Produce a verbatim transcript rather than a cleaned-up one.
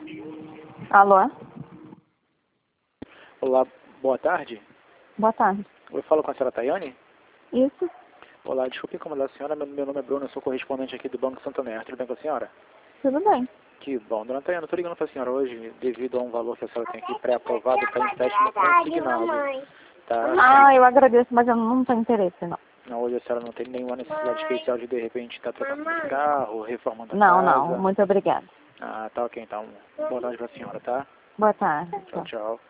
Alô? Olá, boa tarde. Boa tarde. Eu falo com a senhora Tayane? Isso? Olá, desculpe incomodar a senhora, meu, meu nome é Bruno, eu sou correspondente aqui do Banco Santander. Tudo bem com a senhora? Tudo bem. Que bom. Dona Tayane, eu estou ligando para a senhora hoje devido a um valor que a senhora tem aqui pré-aprovado para empréstimo consignado. Tá? Ah, eu agradeço, mas eu não tenho interesse, não. Não, hoje a senhora não tem nenhuma necessidade especial de de repente estar trocando de carro, reformando a Não, casa? não. Muito obrigada. Ah, tá ok então. Boa tarde para a senhora, tá? Boa tarde. Tchau, tchau.